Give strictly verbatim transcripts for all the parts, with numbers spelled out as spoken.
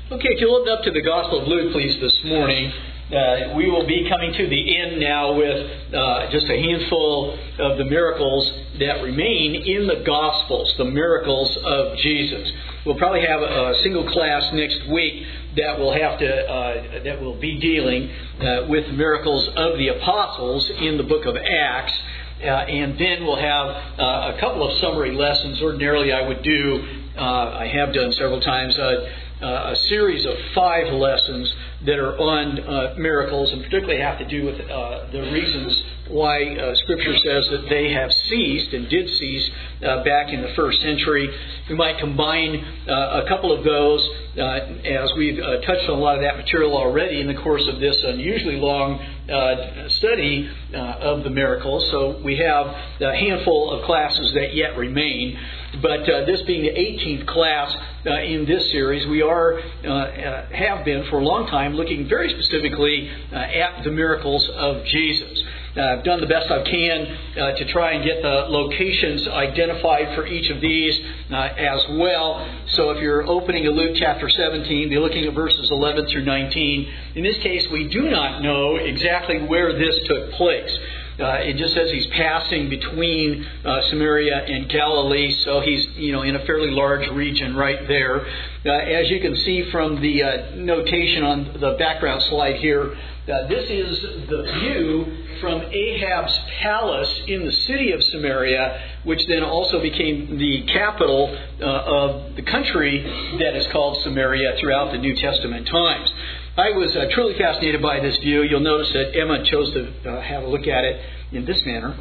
Okay, if you'll open up to the Gospel of Luke, please, this morning. Uh, we will be coming to the end now with uh, just a handful of the miracles that remain in the Gospels, the miracles of Jesus. We'll probably have a, a single class next week that will have to uh, that will be dealing uh, with the miracles of the apostles in the book of Acts. Uh, and then we'll have uh, a couple of summary lessons. Ordinarily, I would do, uh, I have done several times, uh, uh, a series of five lessons that are on uh, miracles, and particularly have to do with uh, the reasons why uh, Scripture says that they have ceased and did cease uh, back in the first century. We might combine uh, a couple of those uh, as we've uh, touched on a lot of that material already in the course of this unusually long uh, study uh, of the miracles. So we have a handful of classes that yet remain. But uh, this being the eighteenth class uh, in this series, we are uh, uh, have been for a long time looking very specifically uh, at the miracles of Jesus. Uh, I've done the best I can uh, to try and get the locations identified for each of these uh, as well. So if you're opening to Luke chapter seventeen, be looking at verses eleven through nineteen. In this case, we do not know exactly where this took place. Uh, it just says he's passing between uh, Samaria and Galilee, so he's, you know, in a fairly large region right there. Uh, as you can see from the uh, notation on the background slide here, uh, this is the view from Ahab's palace in the city of Samaria, which then also became the capital uh, of the country that is called Samaria throughout the New Testament times. I was uh, truly fascinated by this view. You'll notice that Emma chose to uh, have a look at it in this manner.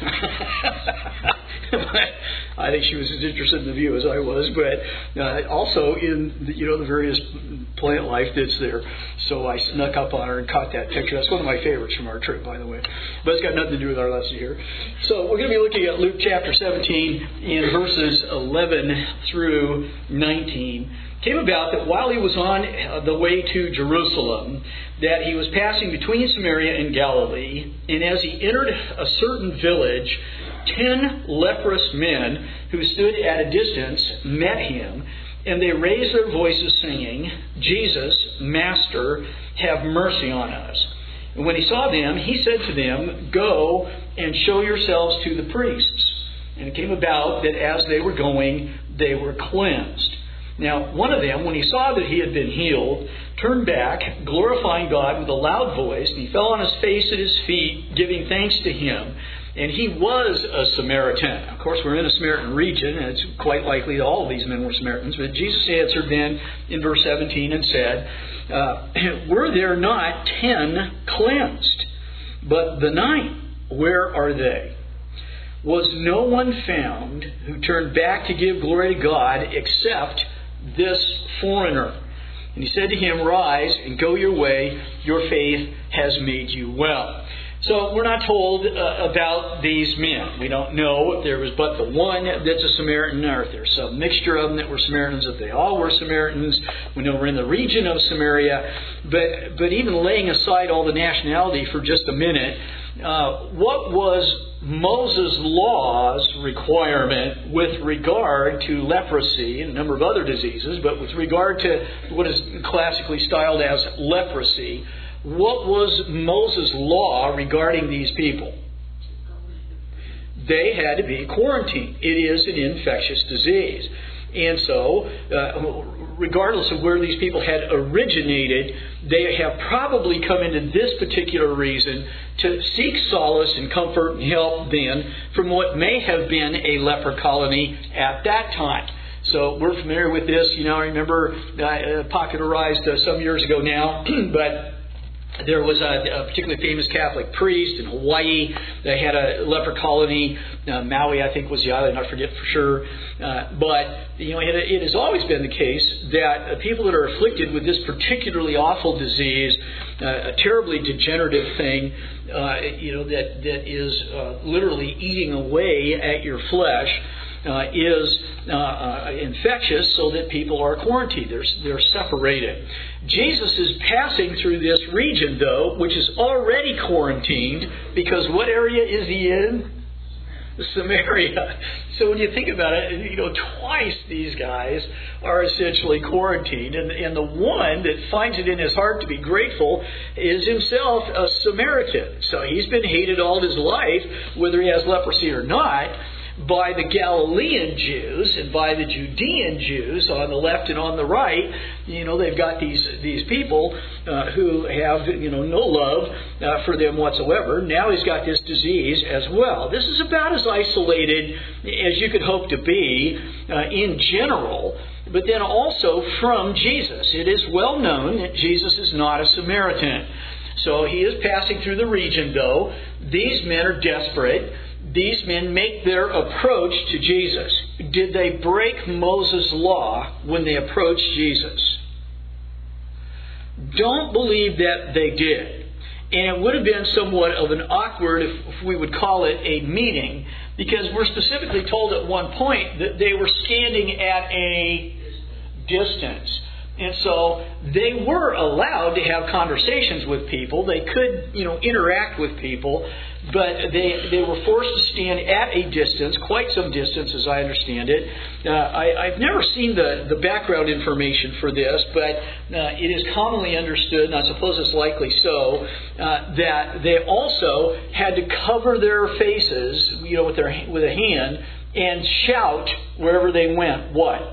But I think she was as interested in the view as I was, but uh, also in the, you know the various plant life that's there. So I snuck up on her and caught that picture. That's one of my favorites from our trip, by the way. But it's got nothing to do with our lesson here. So we're going to be looking at Luke chapter seventeen in verses eleven through nineteen. Came about that while he was on the way to Jerusalem, that he was passing between Samaria and Galilee, and as he entered a certain village, ten leprous men who stood at a distance met him, and they raised their voices saying, "Jesus, Master, have mercy on us." And when he saw them, he said to them, "Go and show yourselves to the priests." And it came about that as they were going, they were cleansed. Now, one of them, when he saw that he had been healed, turned back, glorifying God with a loud voice, and he fell on his face at his feet, giving thanks to him. And he was a Samaritan. Of course, we're in a Samaritan region, and it's quite likely that all of these men were Samaritans. But Jesus answered then in verse seventeen and said, uh, "Were there not ten cleansed? But the nine, where are they? Was no one found who turned back to give glory to God except this foreigner?" And he said to him, "Rise and go your way. Your faith has made you well." So we're not told uh, about these men. We don't know if there was but the one that's a Samaritan, or if there's some mixture of them that were Samaritans, if they all were Samaritans. We know we're in the region of Samaria. But, but even laying aside all the nationality for just a minute, uh, what was Moses' law's requirement with regard to leprosy and a number of other diseases, but with regard to what is classically styled as leprosy? What was Moses' law regarding these people? They had to be quarantined. It is an infectious disease. And so, uh, regardless of where these people had originated, they have probably come into this particular reason to seek solace and comfort and help then from what may have been a leper colony at that time. So we're familiar with this. You know, I remember uh, popularized uh, some years ago now, but there was a, a particularly famous Catholic priest in Hawaii. They had a leper colony. Uh, Maui, I think, was the island. I forget for sure. Uh, but, you know, it, it has always been the case that uh, people that are afflicted with this particularly awful disease, uh, a terribly degenerative thing, uh, you know, that, that is uh, literally eating away at your flesh, Uh, is uh, uh, infectious, so that people are quarantined. They're, they're separated. Jesus is passing through this region, though, which is already quarantined, because what area is he in? Samaria. So when you think about it, you know, twice these guys are essentially quarantined. And, and the one that finds it in his heart to be grateful is himself a Samaritan. So he's been hated all his life, whether he has leprosy or not, by the Galilean Jews and by the Judean Jews on the left and on the right. You know, they've got these these people uh, who have, you know, no love uh, for them whatsoever. Now he's got this disease as well. This is about as isolated as you could hope to be uh, in general, but then also from Jesus. It is well known that Jesus is not a Samaritan. So he is passing through the region, though. These men are desperate. These men make their approach to Jesus. Did they break Moses' law when they approached Jesus? Don't believe that they did. And it would have been somewhat of an awkward, if we would call it, a meeting, because we're specifically told at one point that they were standing at a distance. And so they were allowed to have conversations with people. They could, you know, interact with people, but they they were forced to stand at a distance, quite some distance as I understand it. Uh, I, I've never seen the, the background information for this, but uh, it is commonly understood, and I suppose it's likely so, uh, that they also had to cover their faces, you know, with their with a hand and shout wherever they went. What?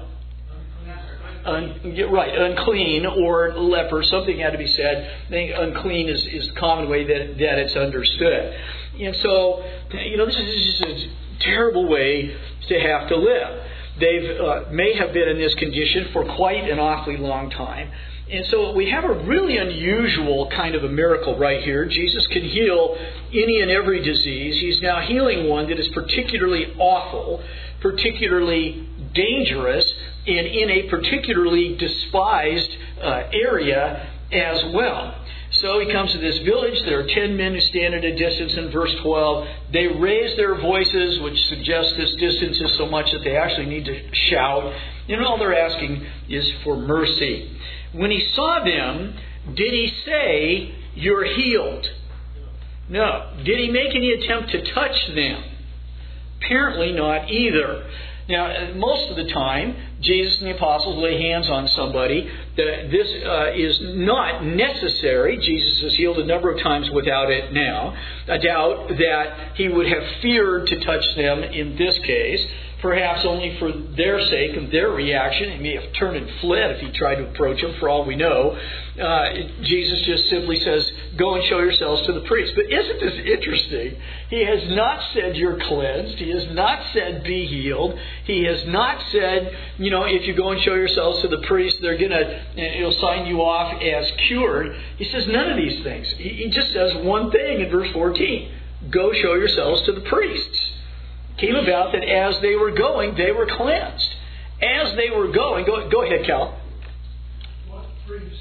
Un, right, unclean or leper, something had to be said. I think unclean is, is the common way that, that it's understood. And so, you know, this is just a terrible way to have to live. They uh, may have been in this condition for quite an awfully long time. And so we have a really unusual kind of a miracle right here. Jesus can heal any and every disease. He's now healing one that is particularly awful, particularly dangerous, and in a particularly despised uh, area as well. So he comes to this village. There are ten men who stand at a distance in verse twelve. They raise their voices, which suggests this distance is so much that they actually need to shout. And all they're asking is for mercy. When he saw them, did he say, "You're healed"? No. Did he make any attempt to touch them? Apparently not either. Now, most of the time, Jesus and the apostles lay hands on somebody. This uh, is not necessary. Jesus has healed a number of times without it now. I doubt that he would have feared to touch them in this case. Perhaps only for their sake and their reaction. He may have turned and fled if he tried to approach them, for all we know. Uh, Jesus just simply says, "Go and show yourselves to the priest." But isn't this interesting? He has not said you're cleansed. He has not said be healed. He has not said, you know, if you go and show yourselves to the priest, they're going to, he'll sign you off as cured. He says none of these things. He, he just says one thing in verse fourteen. Go show yourselves to the priests. Came about that as they were going, they were cleansed. As they were going, go, go ahead, Cal. What priests?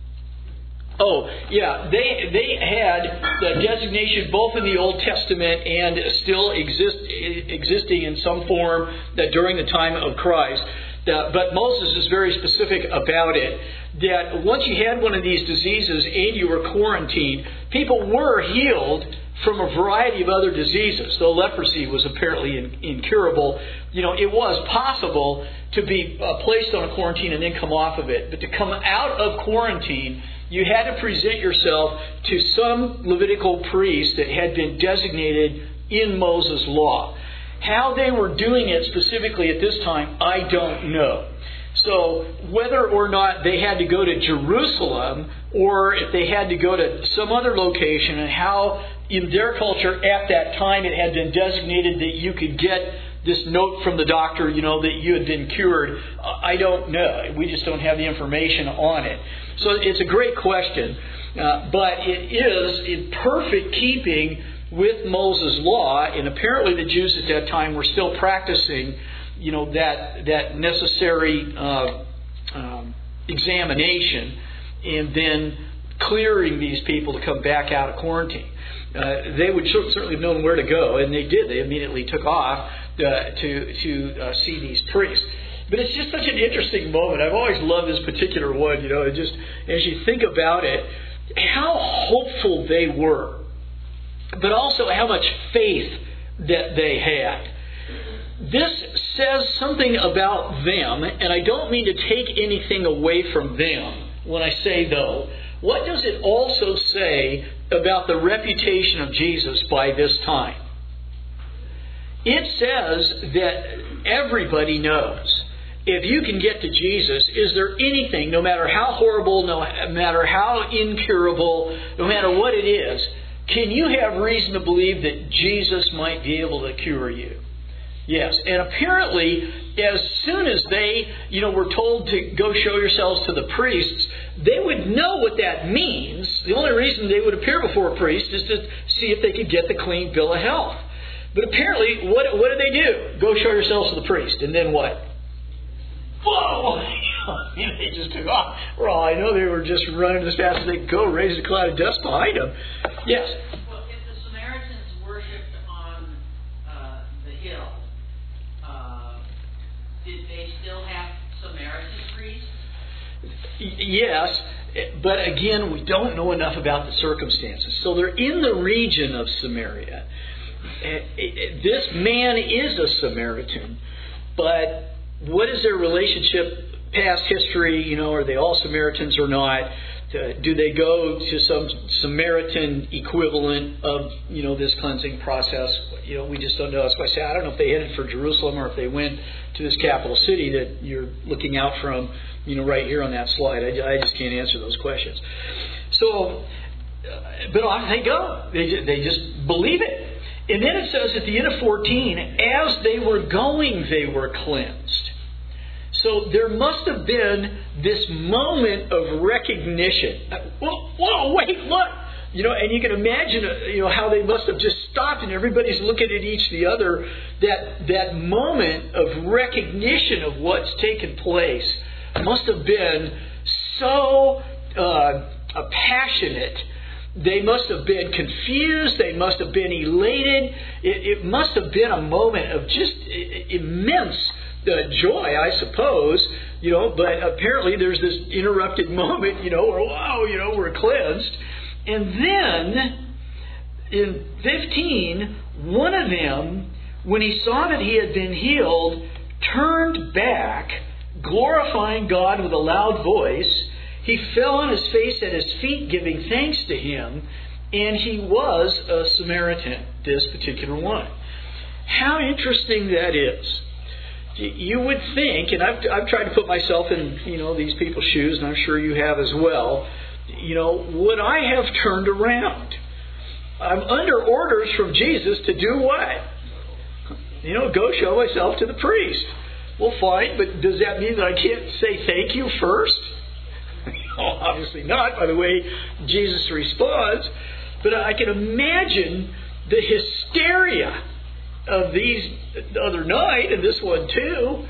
Oh, yeah, they they had the designation both in the Old Testament and still exist existing in some form that during the time of Christ. Uh, but Moses is very specific about it, that once you had one of these diseases and you were quarantined, people were healed from a variety of other diseases. Though leprosy was apparently in, incurable, you know, it was possible to be uh, placed on a quarantine and then come off of it. But to come out of quarantine, you had to present yourself to some Levitical priest that had been designated in Moses' law. How they were doing it specifically at this time, I don't know. So whether or not they had to go to Jerusalem or if they had to go to some other location, and how in their culture at that time it had been designated that you could get this note from the doctor, you know, that you had been cured, I don't know. We just don't have the information on it. So it's a great question, uh, but it is in perfect keeping with Moses' law, and apparently the Jews at that time were still practicing, you know, that that necessary uh, um, examination, and then clearing these people to come back out of quarantine. Uh, they would certainly have known where to go, and they did. They immediately took off uh, to to uh, see these priests. But it's just such an interesting moment. I've always loved this particular one. You know, it just as you think about it, how hopeful they were, but also how much faith that they had. This says something about them, and I don't mean to take anything away from them when I say though. What does it also say about the reputation of Jesus by this time? It says that everybody knows. If you can get to Jesus, is there anything, no matter how horrible, no matter how incurable, no matter what it is, can you have reason to believe that Jesus might be able to cure you? Yes. And apparently, as soon as they, you know, were told to go show yourselves to the priests, they would know what that means. The only reason they would appear before a priest is to see if they could get the clean bill of health. But apparently, what, what did they do? Go show yourselves to the priest. And then what? Whoa! They just took off. For all I know, they were just running as fast as they could go, raised a cloud of dust behind them. Yes? Well, if the Samaritans worshipped on uh, the hill, uh, did they still have Samaritan priests? Yes, but again, we don't know enough about the circumstances. So they're in the region of Samaria. This man is a Samaritan, but what is their relationship, past history? You know, are they all Samaritans or not? Do they go to some Samaritan equivalent of, you know, this cleansing process? You know, we just don't know. That's why I say I don't know if they headed for Jerusalem or if they went to this capital city that you're looking out from, you know, right here on that slide. I, I just can't answer those questions. So, but off they go. They, they just believe it. And then it says at the end of fourteen, as they were going, they were cleansed. So there must have been this moment of recognition. Whoa, whoa, wait, look! You know, and you can imagine, you know, how they must have just stopped and everybody's looking at each the other. That that moment of recognition of what's taken place must have been so uh, passionate. They must have been confused. They must have been elated. It, it must have been a moment of just immense uh, joy, I suppose. You know, but apparently there's this interrupted moment, you know, where, wow, you know, we're cleansed. And then in fifteen, one of them, when he saw that he had been healed, turned back, glorifying God with a loud voice. He fell on his face at his feet, giving thanks to him, and he was a Samaritan, this particular one. How interesting that is. You would think, and I've, I've tried to put myself in, you know, these people's shoes, and I'm sure you have as well. You know, would I have turned around? I'm under orders from Jesus to do what? You know, go show myself to the priest. Well, fine, but does that mean that I can't say thank you first? Oh, obviously not, by the way Jesus responds. But I can imagine the hysteria of these other nine, and this one too.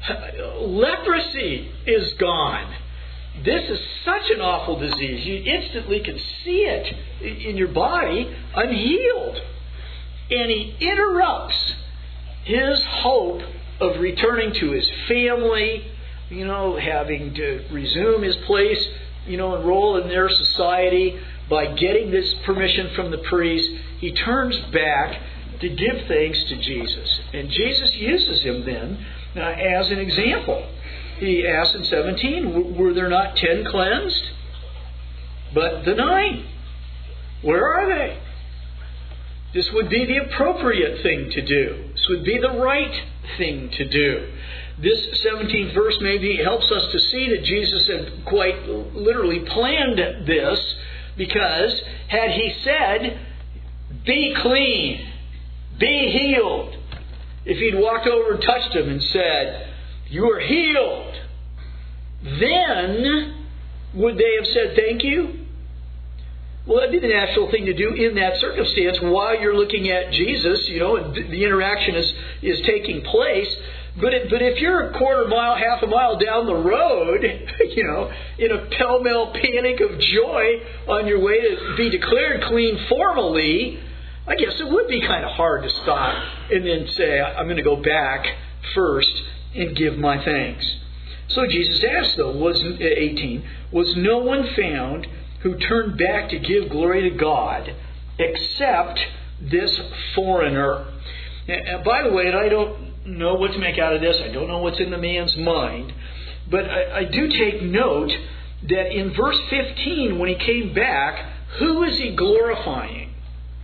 Leprosy is gone. This is such an awful disease. You instantly can see it in your body, unhealed. And he interrupts his hope of returning to his family, you know, having to resume his place, you know, and role in their society by getting this permission from the priest. He turns back to give thanks to Jesus. And Jesus uses him then uh, as an example. He asks in seventeen, were there not ten cleansed? But the nine, where are they? This would be the appropriate thing to do. This would be the right thing to do. This seventeenth verse maybe helps us to see that Jesus had quite literally planned this, because had he said, be clean, be healed, if he'd walked over and touched him and said, you are healed, then would they have said thank you? Well, that'd be the natural thing to do in that circumstance while you're looking at Jesus, you know, and the interaction is, is taking place. But it, but if you're a quarter mile, half a mile down the road, you know, in a pell-mell panic of joy on your way to be declared clean formally, I guess it would be kind of hard to stop and then say, I'm going to go back first and give my thanks. So Jesus asked, though, was eighteen, was no one found who turned back to give glory to God except this foreigner. And by the way, and I don't know what to make out of this. I don't know what's in the man's mind. But I, I do take note that in verse fifteen, when he came back, who is he glorifying?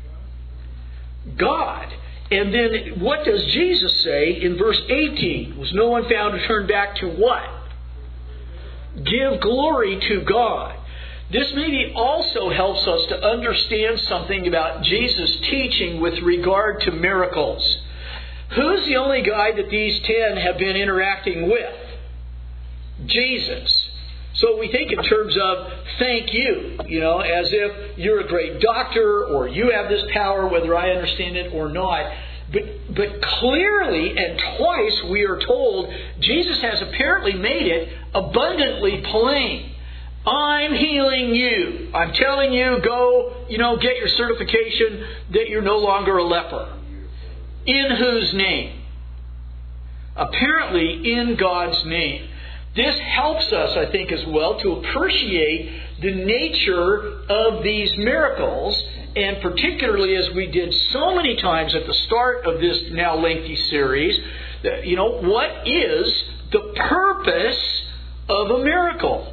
God. And then what does Jesus say in verse eighteen? Was no one found to turn back to what? Give glory to God. This maybe also helps us to understand something about Jesus' teaching with regard to miracles. Who's the only guy that these ten have been interacting with? Jesus. So we think in terms of thank you, you know, as if you're a great doctor or you have this power, whether I understand it or not. But, but clearly and twice we are told Jesus has apparently made it abundantly plain. I'm healing you. I'm telling you, go, you know, get your certification that you're no longer a leper. In whose name? Apparently in God's name. This helps us, I think, as well to appreciate the nature of these miracles, and particularly as we did so many times at the start of this now lengthy series, that, you know, what is the purpose of a miracle?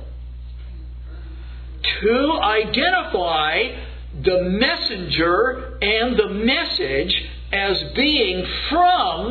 To identify the messenger and the message as being from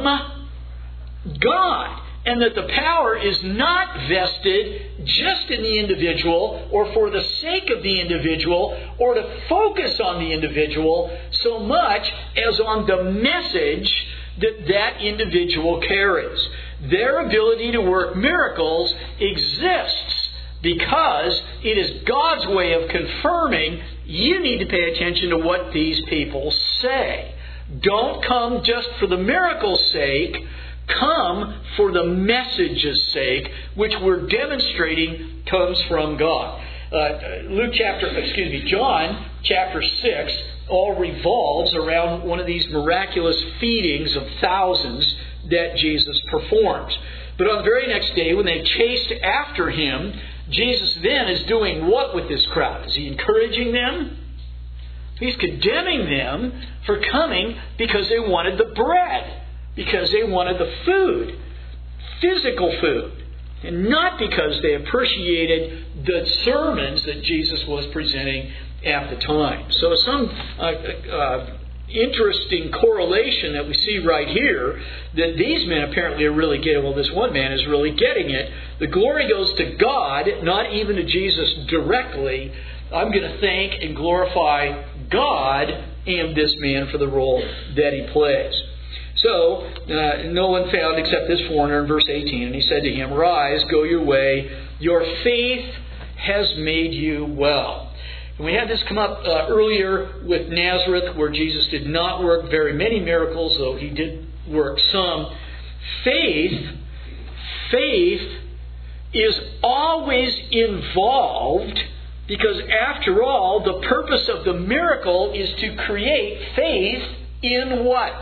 God. And that the power is not vested just in the individual or for the sake of the individual or to focus on the individual so much as on the message that that individual carries. Their ability to work miracles exists because it is God's way of confirming you need to pay attention to what these people say. Don't come just for the miracle's sake. Come for the message's sake, which we're demonstrating comes from God. Uh, Luke chapter, excuse me, John chapter six all revolves around one of these miraculous feedings of thousands that Jesus performs. But on the very next day, when they chased after him, Jesus then is doing what with this crowd? Is he encouraging them? He's condemning them for coming because they wanted the bread. Because they wanted the food, physical food, and not because they appreciated the sermons that Jesus was presenting at the time. So some uh, uh, interesting correlation that we see right here, that these men apparently are really getting, well, this one man is really getting it. The glory goes to God, not even to Jesus directly. I'm going to thank and glorify God and this man for the role that he plays. So, uh, no one found except this foreigner in verse eighteen. And he said to him, Rise, go your way. Your faith has made you well. And we had this come up uh, earlier with Nazareth, where Jesus did not work very many miracles, though he did work some. Faith, faith is always involved because, after all, the purpose of the miracle is to create faith in what?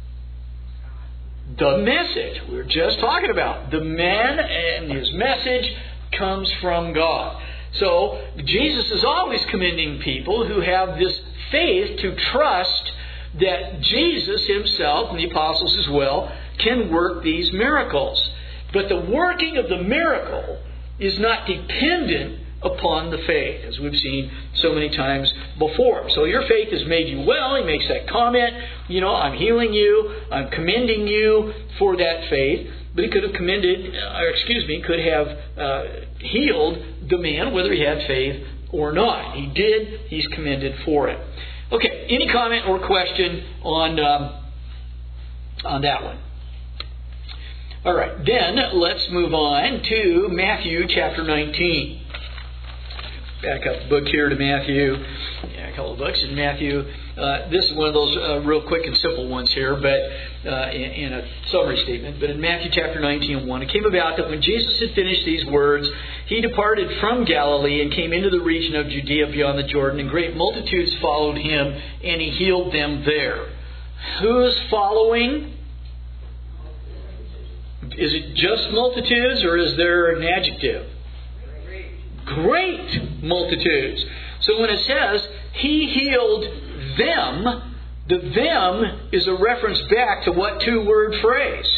The message we were just talking about. The man and his message comes from God. So Jesus is always commending people who have this faith to trust that Jesus himself, and the apostles as well, can work these miracles. But the working of the miracle is not dependent upon the faith, as we've seen so many times before. So your faith has made you well. He makes that comment. You know, I'm healing you. I'm commending you for that faith. But he could have commended, or excuse me, could have uh, healed the man whether he had faith or not. He did. He's commended for it. Okay, any comment or question on um, on that one? All right, then let's move on to Matthew chapter nineteen. Back up the book here to Matthew. Yeah, a couple of books in Matthew. Uh, this is one of those uh, real quick and simple ones here, but uh, in, in a summary statement. But in Matthew chapter nineteen, one, it came about that when Jesus had finished these words, he departed from Galilee and came into the region of Judea beyond the Jordan, and great multitudes followed him, and he healed them there. Who's following? Is it just multitudes, or is there an adjective? Great multitudes. So when it says he healed them, The them is a reference back to what two-word phrase?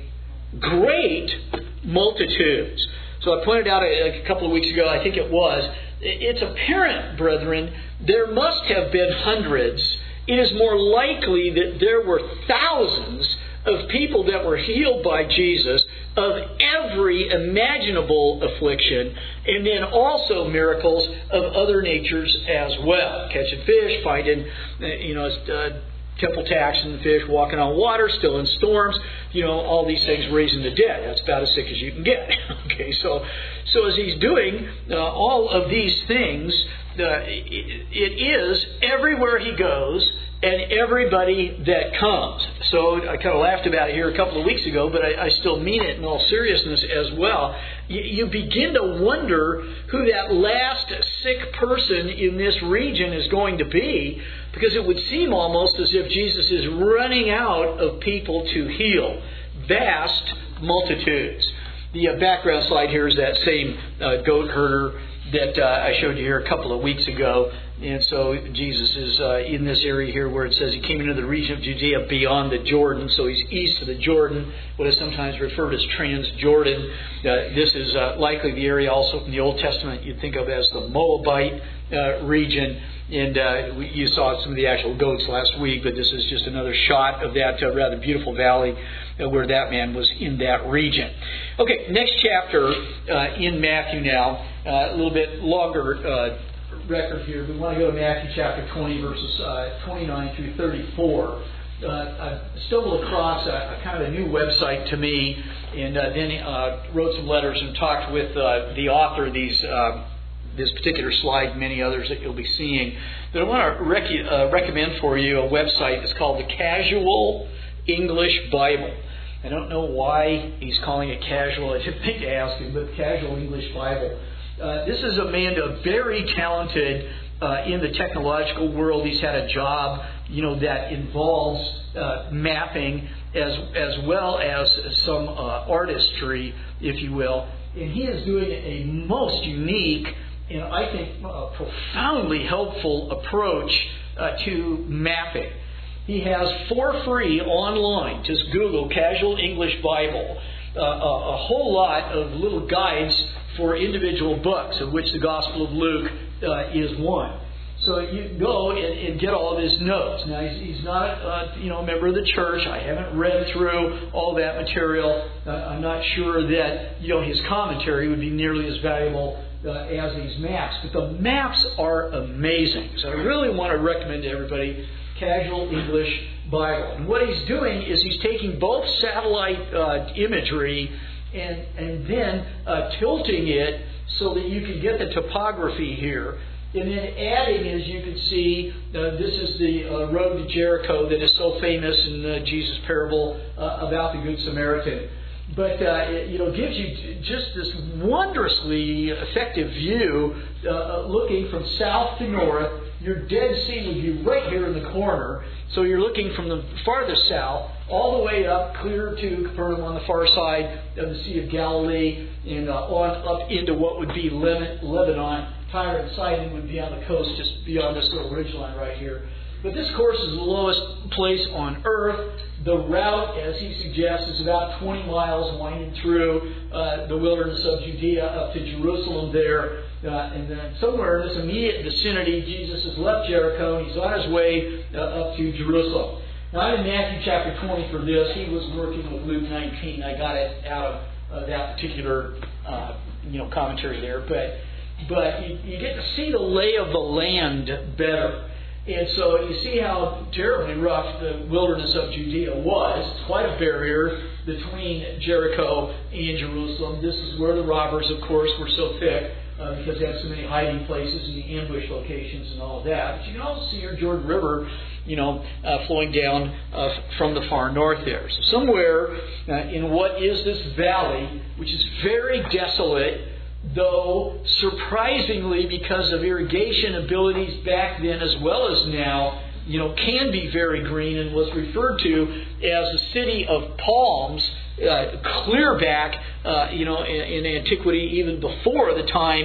Great multitudes. So I pointed out a, a couple of weeks ago, I think it was, it's apparent, brethren, there must have been hundreds. It is more likely that there were thousands of people that were healed by Jesus of every imaginable affliction, and then also miracles of other natures as well. Catching fish, finding, you know, uh, temple tax and fish, walking on water, still in storms, you know, all these things, raising the dead. That's about as sick as you can get. Okay, so so as he's doing uh, all of these things, uh, it, it is everywhere he goes and everybody that comes. So I kind of laughed about it here a couple of weeks ago, but I, I still mean it in all seriousness as well. You, you begin to wonder who that last sick person in this region is going to be, because it would seem almost as if Jesus is running out of people to heal. Vast multitudes. The uh, background slide here is that same uh, goat herder that uh, I showed you here a couple of weeks ago. And so Jesus is uh, in this area here where it says he came into the region of Judea beyond the Jordan. So he's east of the Jordan, what is sometimes referred as Transjordan. Uh, this is uh, likely the area also from the Old Testament you'd think of as the Moabite uh, region. And uh, you saw some of the actual goats last week, but this is just another shot of that uh, rather beautiful valley uh, where that man was in that region. Okay, next chapter uh, in Matthew now, uh, a little bit longer uh record here. We want to go to Matthew chapter twenty, verses uh, twenty-nine through thirty-four. Uh, I stumbled across a, a kind of a new website to me, and uh, then uh, wrote some letters and talked with uh, the author of these, uh, this particular slide, many others that you'll be seeing. But I want to rec- uh, recommend for you a website. It's called the Casual English Bible. I don't know why he's calling it casual. I didn't think to ask him, but Casual English Bible. Uh, this is a man uh, very talented uh, in the technological world. He's had a job, you know, that involves uh, mapping as as well as some uh, artistry, if you will. And he is doing a most unique and I think uh, profoundly helpful approach uh, to mapping. He has for free online, just Google Casual English Bible, uh, a, a whole lot of little guides for individual books, of which the Gospel of Luke uh, is one. So you go and, and get all of his notes. Now, he's, he's not uh, you know, a member of the church. I haven't read through all that material. Uh, I'm not sure that, you know, his commentary would be nearly as valuable uh, as these maps. But the maps are amazing. So I really want to recommend to everybody Casual English Bible. And what he's doing is he's taking both satellite uh, imagery and, and then uh, tilting it so that you can get the topography here. And then adding, as you can see, uh, this is the uh, road to Jericho that is so famous in uh, Jesus' parable uh, about the Good Samaritan. But uh, it, you know, gives you just this wondrously effective view, uh, looking from south to north. Your Dead Sea would be right here in the corner. So you're looking from the farthest south all the way up, clear to Capernaum on the far side of the Sea of Galilee, and uh, on up into what would be Lebanon. Tyre and Sidon would be on the coast just beyond this little ridgeline right here. But this course is the lowest place on earth. The route, as he suggests, is about twenty miles winding through uh, the wilderness of Judea up to Jerusalem there. Uh, and then somewhere in this immediate vicinity, Jesus has left Jericho and he's on his way uh, up to Jerusalem. Now, I'm in Matthew chapter twenty for this. He was working with Luke nineteen. I got it out of uh, that particular uh, you know commentary there. But But you, you get to see the lay of the land better. And so you see how terribly rough the wilderness of Judea was. It's quite a barrier between Jericho and Jerusalem. This is where the robbers, of course, were so thick uh, because they had so many hiding places and the ambush locations and all of that. But you can also see your Jordan River, you know, uh, flowing down uh, from the far north there. So somewhere uh, in what is this valley, which is very desolate, though surprisingly, because of irrigation abilities back then as well as now, you know, can be very green, and was referred to as the city of palms, uh, clear back, uh, you know, in, in antiquity, even before the time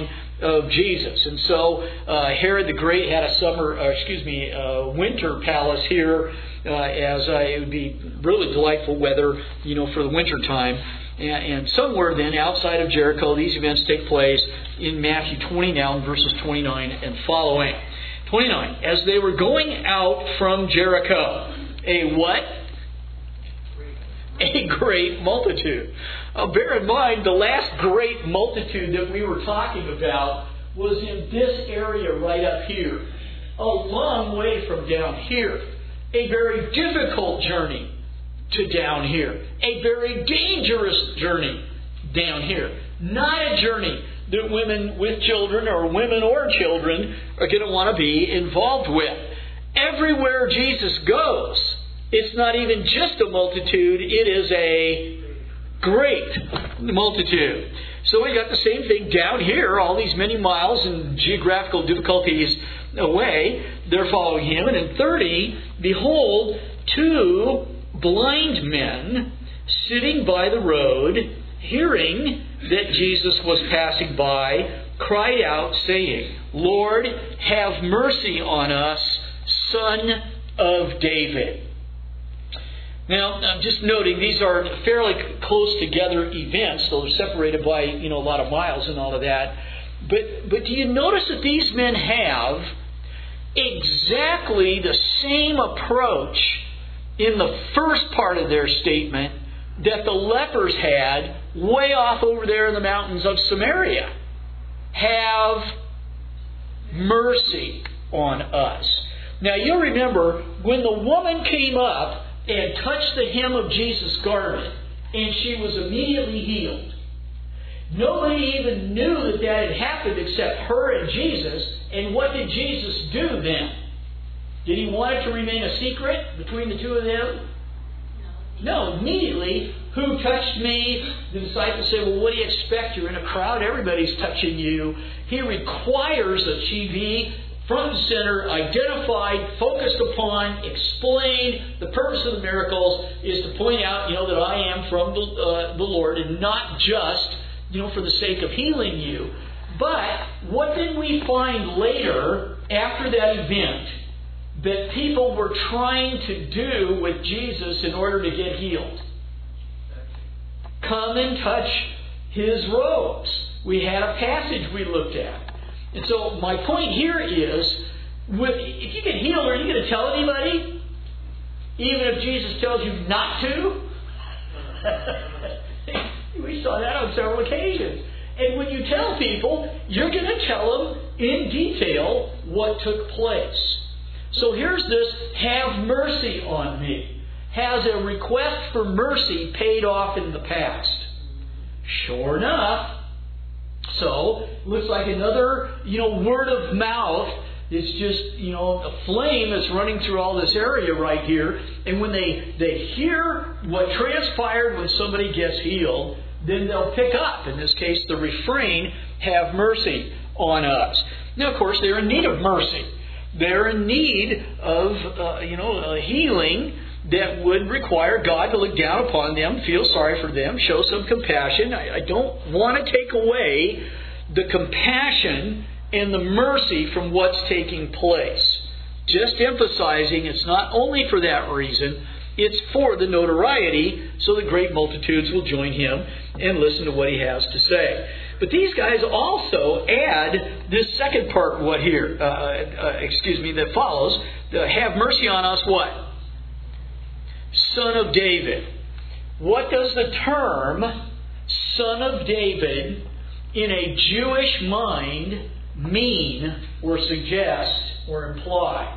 of Jesus. And so uh, Herod the Great had a summer, uh, excuse me, uh, winter palace here, uh, as uh, it would be really delightful weather, you know, for the winter time. And, and somewhere then outside of Jericho, these events take place in Matthew twenty now, in verses twenty-nine and following. twenty-nine, as they were going out from Jericho, a what? A great multitude. Uh, bear in mind, the last great multitude that we were talking about was in this area right up here. A long way from down here. A very difficult journey to down here. A very dangerous journey down here. Not a journey that women with children or women or children are going to want to be involved with. Everywhere Jesus goes, it's not even just a multitude, it is a great multitude. So we got the same thing down here, all these many miles and geographical difficulties away. They're following him. And in thirty, behold, two blind men sitting by the road, hearing that Jesus was passing by, cried out, saying, Lord, have mercy on us, Son of David. Now, I'm just noting these are fairly close together events, though they're separated by, you know, a lot of miles and all of that. But but do you notice that these men have exactly the same approach in the first part of their statement that the lepers had way off over there in the mountains of Samaria? Have mercy on us. Now, you'll remember when the woman came up and touched the hem of Jesus' garment, and she was immediately healed. Nobody even knew that that had happened except her and Jesus. And what did Jesus do then? Did he want it to remain a secret between the two of them? No. No, immediately, who touched me? The disciples say, well, what do you expect? You're in a crowd. Everybody's touching you. He requires that she be front and center, identified, focused upon, explained. The purpose of the miracles is to point out, you know, that I am from the, uh, the Lord, and not just, you know, for the sake of healing you. But what did we find later, after that event, that people were trying to do with Jesus in order to get healed? Come and touch his robes. We had a passage we looked at. And so my point here is, if you get healed, are you going to tell anybody? Even if Jesus tells you not to? We saw that on several occasions. And when you tell people, you're going to tell them in detail what took place. So here's this, have mercy on me. Has a request for mercy paid off in the past? Sure enough. So, looks like another, you know, word of mouth. It's just, you know, a flame that's running through all this area right here. And when they, they hear what transpired when somebody gets healed, then they'll pick up, in this case, the refrain, have mercy on us. Now, of course, they're in need of mercy. They're in need of, uh, you know, a healing that would require God to look down upon them, feel sorry for them, show some compassion. I, I don't want to take away the compassion and the mercy from what's taking place. Just emphasizing it's not only for that reason, it's for the notoriety, so the great multitudes will join him and listen to what he has to say. But these guys also add this second part, what here, uh, uh, excuse me, that follows, the have mercy on us, what? Son of David. What does the term Son of David in a Jewish mind mean or suggest or imply?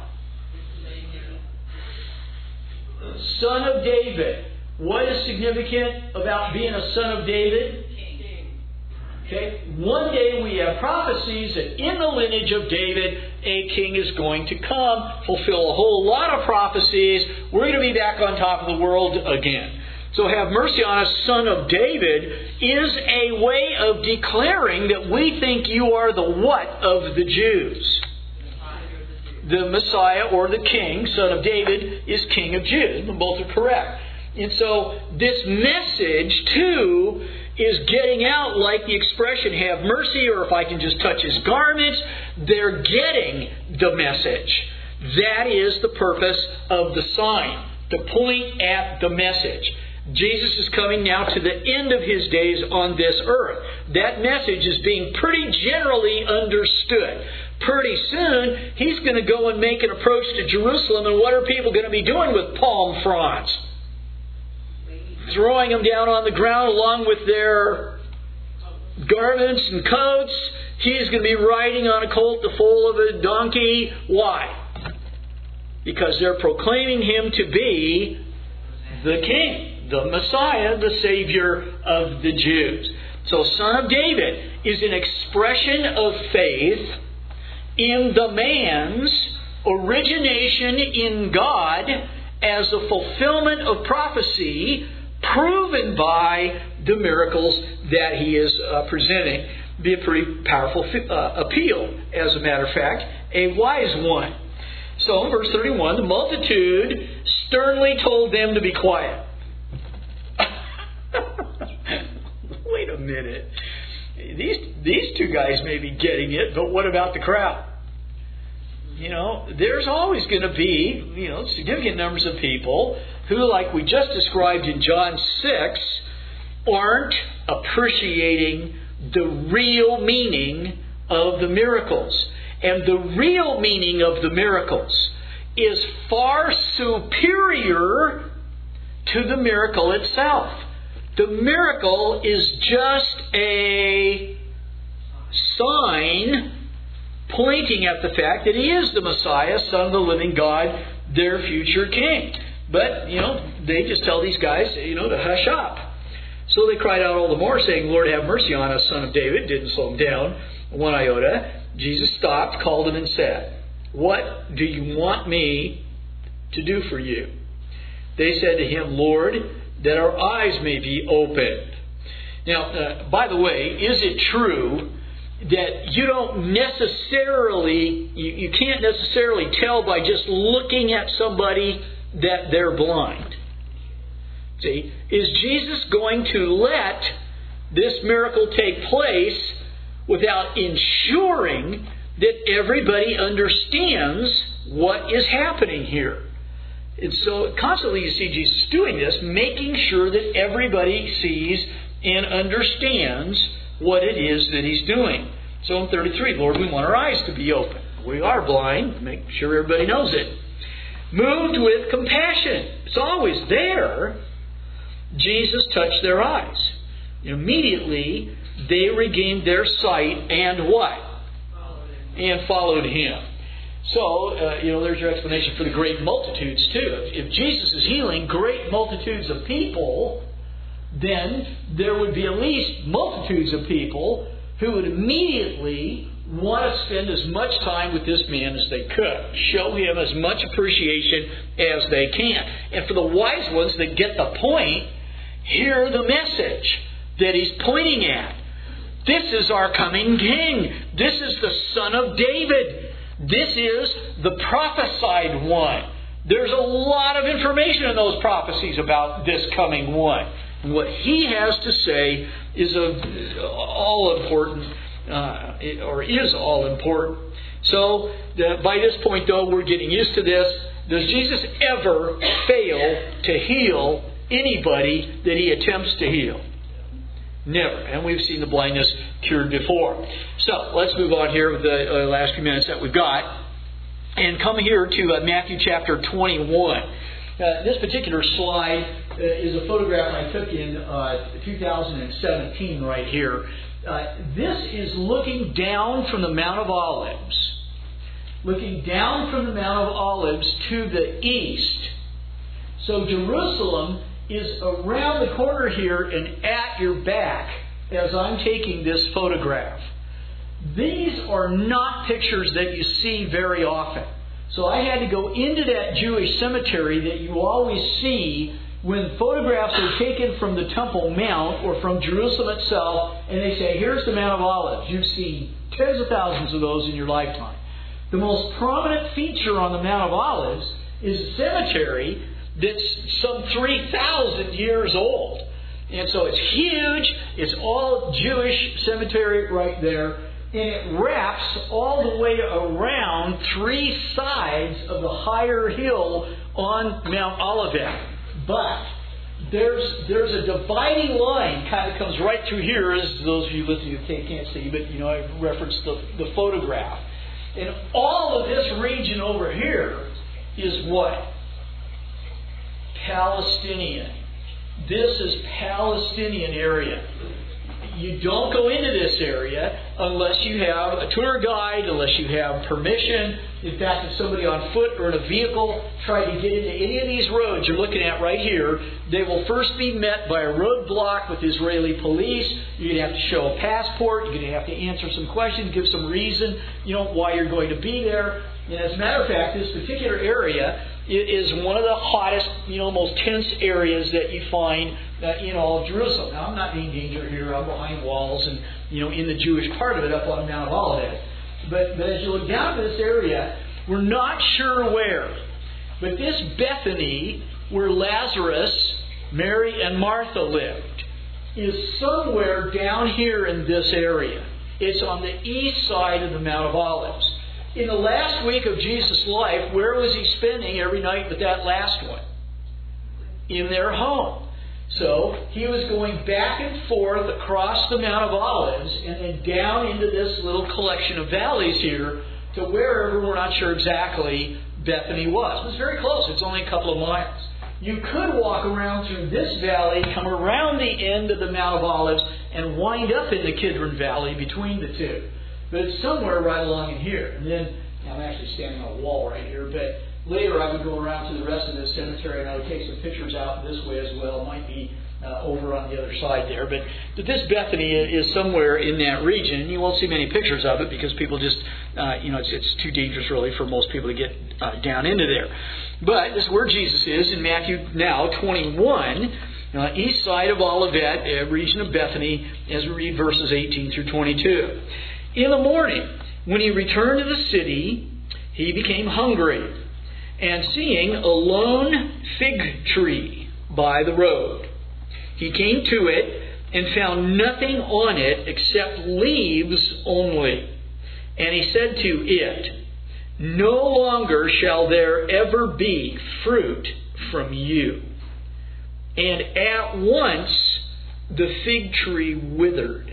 Son of David. What is significant about being a son of David? Okay. One day we have prophecies that in the lineage of David, a king is going to come, fulfill a whole lot of prophecies. We're going to be back on top of the world again. So have mercy on us, Son of David, is a way of declaring that we think you are the what of the Jews? The Messiah or the King, Son of David, is King of Jews. Both are correct. And so this message, too, is getting out, like the expression, have mercy, or if I can just touch his garments. They're getting the message. That is the purpose of the sign, to point at the message. Jesus is coming now to the end of his days on this earth. That message is being pretty generally understood. Pretty soon, he's going to go and make an approach to Jerusalem, and what are people going to be doing with palm fronds? Throwing them down on the ground along with their garments and coats. He's going to be riding on a colt, the foal of a donkey. Why? Because they're proclaiming him to be the King, the Messiah, the Savior of the Jews. So, Son of David is an expression of faith in the man's origination in God as a fulfillment of prophecy, proven by the miracles that he is uh, presenting. Be a pretty powerful uh, appeal, as a matter of fact, a wise one. So, in verse thirty-one, the multitude sternly told them to be quiet. Wait a minute. These these two guys may be getting it, but what about the crowd? You know, there's always going to be, you know, significant numbers of people who, like we just described in John six, aren't appreciating the real meaning of the miracles. And the real meaning of the miracles is far superior to the miracle itself. The miracle is just a sign pointing at the fact that he is the Messiah, Son of the living God, their future King. But, you know, they just tell these guys, you know, to hush up. So they cried out all the more, saying, Lord, have mercy on us, Son of David. Didn't slow them down one iota. Jesus stopped, called them, and said, what do you want me to do for you? They said to him, Lord, that our eyes may be opened. Now, uh, by the way, is it true that you don't necessarily, you, you can't necessarily tell by just looking at somebody that they're blind? See, is Jesus going to let this miracle take place without ensuring that everybody understands what is happening here? And so constantly you see Jesus doing this, making sure that everybody sees and understands what it is that he's doing. So in thirty-three, Lord, we want our eyes to be open. We are blind. Make sure everybody knows it. Moved with compassion. It's always there. Jesus touched their eyes. Immediately, they regained their sight and what? And followed him. So, uh, you know, there's your explanation for the great multitudes, too. If Jesus is healing great multitudes of people, then there would be at least multitudes of people who would immediately want to spend as much time with this man as they could. Show him as much appreciation as they can. And for the wise ones that get the point, hear the message that he's pointing at. This is our coming King. This is the Son of David. This is the prophesied one. There's a lot of information in those prophecies about this coming one. And what he has to say is of all important, uh, or is all important. So, the, by this point, though, we're getting used to this. Does Jesus ever fail to heal anybody that he attempts to heal? Never. And we've seen the blindness cured before. So, let's move on here with the uh, last few minutes that we've got. And come here to uh, Matthew chapter twenty-one. Uh, this particular slide uh, is a photograph I took in uh, two thousand seventeen right here. Uh, this is looking down from the Mount of Olives. Looking down from the Mount of Olives to the east. So Jerusalem is around the corner here and at your back as I'm taking this photograph. These are not pictures that you see very often. So I had to go into that Jewish cemetery that you always see when photographs are taken from the Temple Mount or from Jerusalem itself, and they say, here's the Mount of Olives. You've seen tens of thousands of those in your lifetime. The most prominent feature on the Mount of Olives is a cemetery that's some three thousand years old. And so it's huge. It's all Jewish cemetery right there. And it wraps all the way around three sides of the higher hill on Mount Olivet. But there's there's a dividing line kind of comes right through here, as those of you listening can't, can't see, but you know I referenced the, the photograph. And all of this region over here is what? Palestinian. This is Palestinian area. You don't go into this area unless you have a tour guide, unless you have permission. In fact, if somebody on foot or in a vehicle tried to get into any of these roads you're looking at right here, they will first be met by a roadblock with Israeli police. You're going to have to show a passport. You're going to have to answer some questions, give some reason, you know, why you're going to be there. And as a matter of fact, this particular area is one of the hottest, you know, most tense areas that you find uh, in all of Jerusalem. Now, I'm not being dangerous here. I'm behind walls and, you know, in the Jewish part of it up on Mount Olivet. But, but as you look down to this area, we're not sure where. But this Bethany, where Lazarus, Mary, and Martha lived, is somewhere down here in this area. It's on the east side of the Mount of Olives. In the last week of Jesus' life, where was he spending every night but that last one? In their home. So he was going back and forth across the Mount of Olives and then down into this little collection of valleys here to wherever we're not sure exactly Bethany was. It was very close. It's only a couple of miles. You could walk around through this valley, come around the end of the Mount of Olives, and wind up in the Kidron Valley between the two. But it's somewhere right along in here. And then, I'm actually standing on a wall right here, but later I would go around to the rest of this cemetery and I would take some pictures out this way as well. It might be uh, over on the other side there. But, but this Bethany is somewhere in that region. You won't see many pictures of it because people just, uh, you know, it's, it's too dangerous really for most people to get uh, down into there. But this is where Jesus is in Matthew now twenty-one, uh, east side of Olivet, uh, region of Bethany, as we read verses eighteen through twenty-two. In the morning, when he returned to the city, he became hungry. And seeing a lone fig tree by the road, he came to it and found nothing on it except leaves only. And he said to it, "No longer shall there ever be fruit from you." And at once the fig tree withered.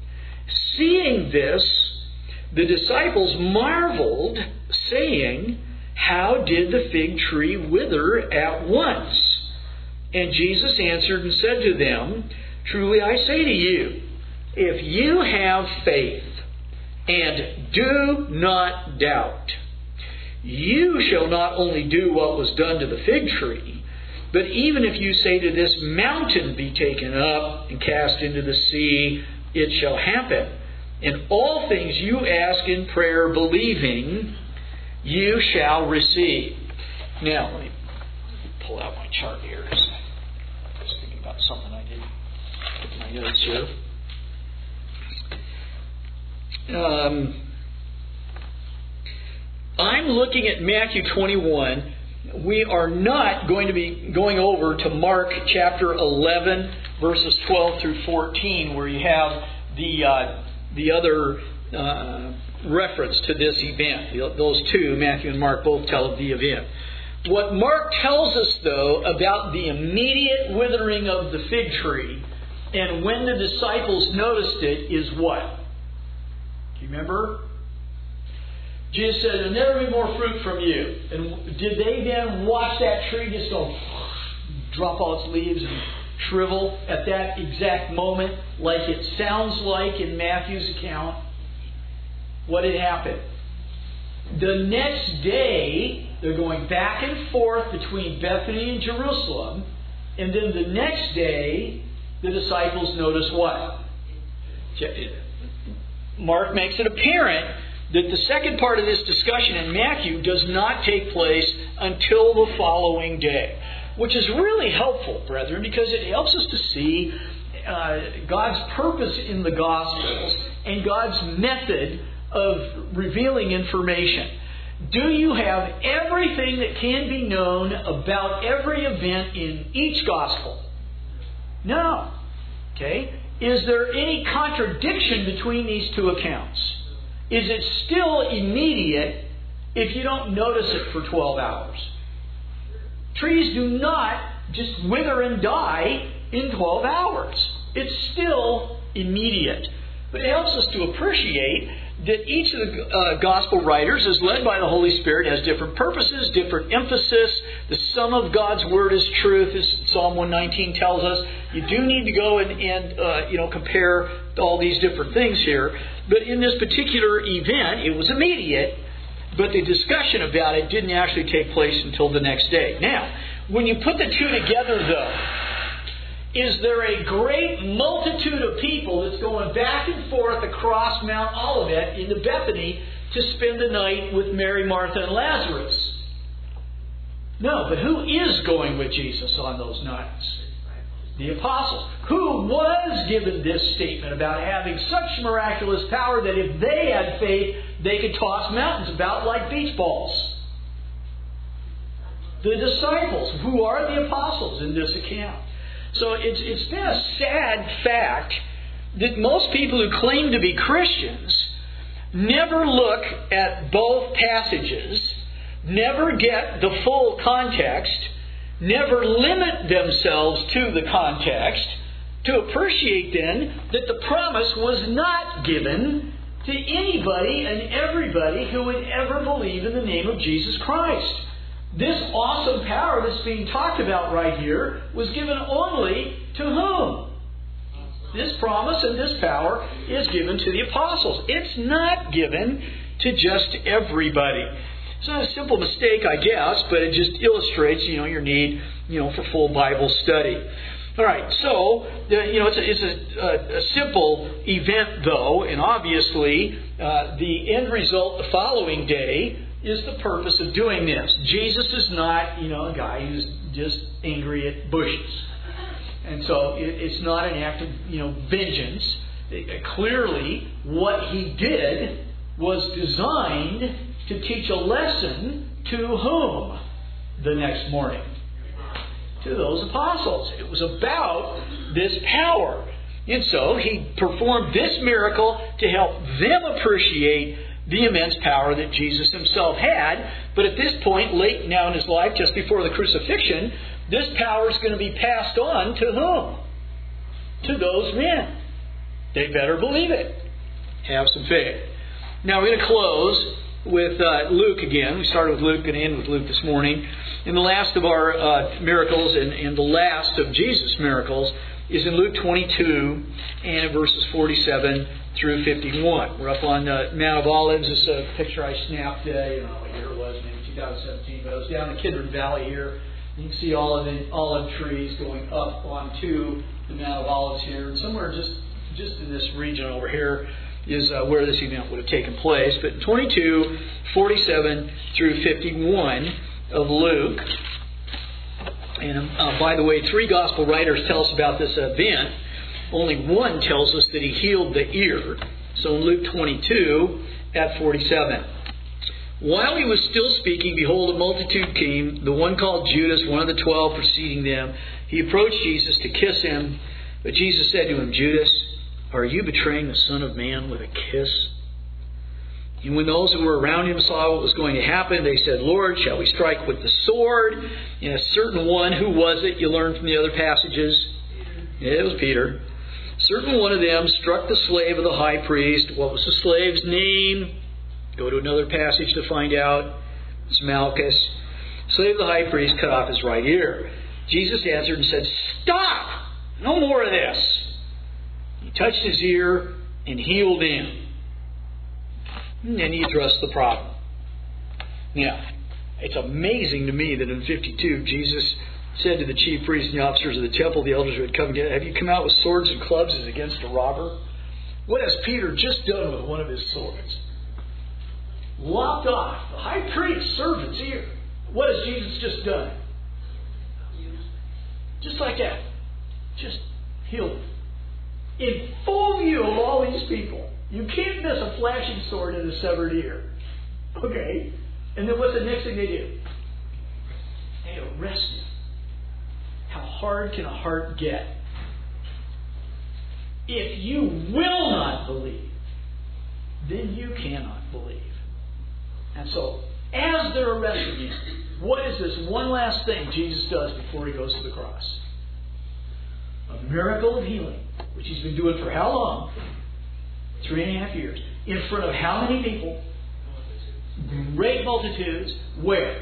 Seeing this, the disciples marveled, saying, "How did the fig tree wither at once?" And Jesus answered and said to them, "Truly I say to you, if you have faith and do not doubt, you shall not only do what was done to the fig tree, but even if you say to this mountain, be taken up and cast into the sea, it shall happen. In all things you ask in prayer, believing, you shall receive." Now, let me pull out my chart here. I was thinking about something I did in my notes here. Um, I'm looking at Matthew twenty-one. We are not going to be going over to Mark chapter eleven, verses twelve through fourteen, where you have the uh, the other uh, reference to this event. Those two, Matthew and Mark, both tell of the event. What Mark tells us, though, about the immediate withering of the fig tree and when the disciples noticed it is what? Do you remember? Jesus said, "There'll never be more fruit from you." And did they then watch that tree just go drop all its leaves and shrivel at that exact moment, like it sounds like in Matthew's account? What had happened? The next day, they're going back and forth between Bethany and Jerusalem, and then the next day, the disciples notice what? Mark makes it apparent that the second part of this discussion in Matthew does not take place until the following day, which is really helpful, brethren, because it helps us to see uh, God's purpose in the Gospels and God's method of revealing information. Do you have everything that can be known about every event in each Gospel? No. Okay? Is there any contradiction between these two accounts? Is it still immediate if you don't notice it for twelve hours? Trees do not just wither and die in twelve hours. It's still immediate. But it helps us to appreciate that each of the uh, gospel writers is led by the Holy Spirit, has different purposes, different emphasis. The sum of God's Word is truth, as Psalm one nineteen tells us. You do need to go and, and uh, you know, compare all these different things here. But in this particular event, it was immediate, but the discussion about it didn't actually take place until the next day. Now, when you put the two together, though, is there a great multitude of people that's going back and forth across Mount Olivet into Bethany to spend the night with Mary, Martha, and Lazarus? No, but who is going with Jesus on those nights? The apostles. Who was given this statement about having such miraculous power that if they had faith, they could toss mountains about like beach balls? The disciples, who are the apostles in this account. So it's, it's been a sad fact that most people who claim to be Christians never look at both passages, never get the full context, never limit themselves to the context to appreciate then that the promise was not given to anybody and everybody who would ever believe in the name of Jesus Christ. This awesome power that's being talked about right here was given only to whom? This promise and this power is given to the apostles. It's not given to just everybody. It's not a simple mistake, I guess, but it just illustrates, you know, your need, you know, for full Bible study. All right, so, you know, it's a, it's a, a, a simple event, though, and obviously uh, the end result the following day is the purpose of doing this. Jesus is not, you know, a guy who's just angry at bushes. And so it, it's not an act of, you know, vengeance. It, clearly, what he did was designed to teach a lesson to whom the next morning? To those apostles. It was about this power. And so he performed this miracle to help them appreciate the immense power that Jesus himself had. But at this point, late now in his life, just before the crucifixion, this power is going to be passed on to whom? To those men. They better believe it. Have some faith. Now we're going to close with uh, Luke again. We started with Luke and end with Luke this morning. And the last of our uh, miracles and, and the last of Jesus' miracles is in Luke twenty-two and in verses forty-seven through fifty-one. We're up on the Mount of Olives. This is a picture I snapped, uh, I don't know what year it was, maybe two thousand seventeen, but I was down the Kidron Valley here. You can see all of the olive trees going up onto the Mount of Olives here. And somewhere just, just in this region over here is uh, where this event would have taken place. But twenty-two, forty-seven through fifty-one of Luke. And uh, by the way, three gospel writers tell us about this event. Only one tells us that he healed the ear. So in Luke twenty-two at forty-seven. While he was still speaking, behold, a multitude came, the one called Judas, one of the twelve, preceding them. He approached Jesus to kiss him. But Jesus said to him, Judas, are you betraying the Son of Man with a kiss? And when those who were around him saw what was going to happen, they said, Lord, shall we strike with the sword? And a certain one, who was it? You learned from the other passages. It was Peter. A certain one of them struck the slave of the high priest. What was the slave's name? Go to another passage to find out. It's Malchus. The slave of the high priest cut off his right ear. Jesus answered and said, Stop! No more of this. He touched his ear and healed him. And then he addressed the problem. Now, it's amazing to me that in fifty-two, Jesus said to the chief priests and the officers of the temple, the elders who had come together, have you come out with swords and clubs as against a robber? What has Peter just done with one of his swords? Lopped off the high priest's servant's ear. What has Jesus just done? Just like that. Just healed him. In full view of all these people. You can't miss a flashing sword in a severed ear. Okay? And then what's the next thing they do? They arrest him. How hard can a heart get? if you will not believe, then you cannot believe. And so, as they're arresting him, what is this one last thing Jesus does before he goes to the cross? A miracle of healing, which he's been doing for how long? Three and a half years. In front of how many people? Great multitudes. Where?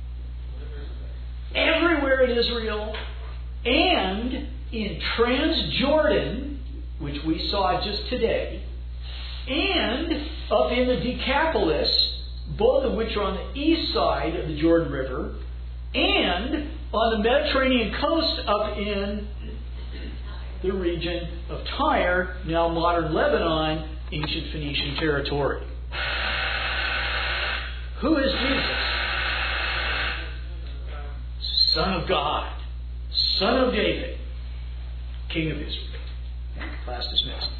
Everywhere in Israel and in Transjordan, which we saw just today, and up in the Decapolis, both of which are on the east side of the Jordan River, and on the Mediterranean coast up in the region of Tyre, now modern Lebanon, ancient Phoenician territory. Who is Jesus? Son of God, Son of David, King of Israel. Class dismissed.